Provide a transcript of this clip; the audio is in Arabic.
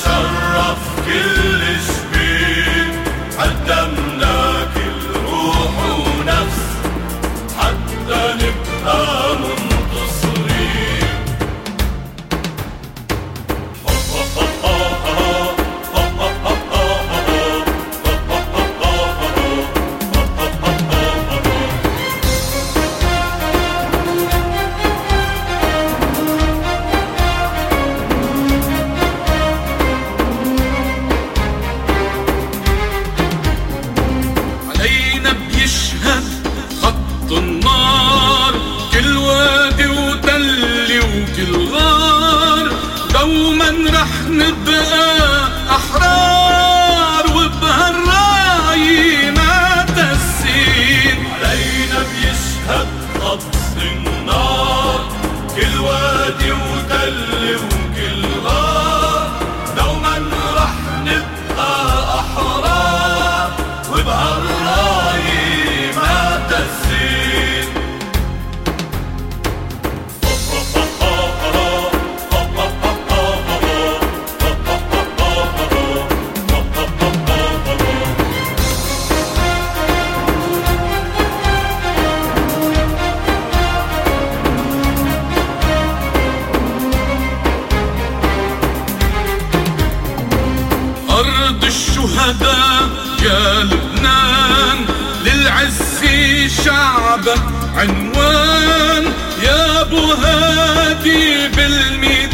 شرف كل شبين، قدمنا كل روح ونفس حتى نبقى منتصرين. علينا بيشهد خط النار، كل وادي وتل وكل غار، دوما رح نبقى أحرار وبهالراية ما تسين. علينا بيشهد خط النار، كل وادي وتل وكل غار، دوما رح نبقى أحرار وبهالراية ما تسين. أرض الشهداء يا لبنان، للعز شعبك عنوان، يا أبو هادي بالميزان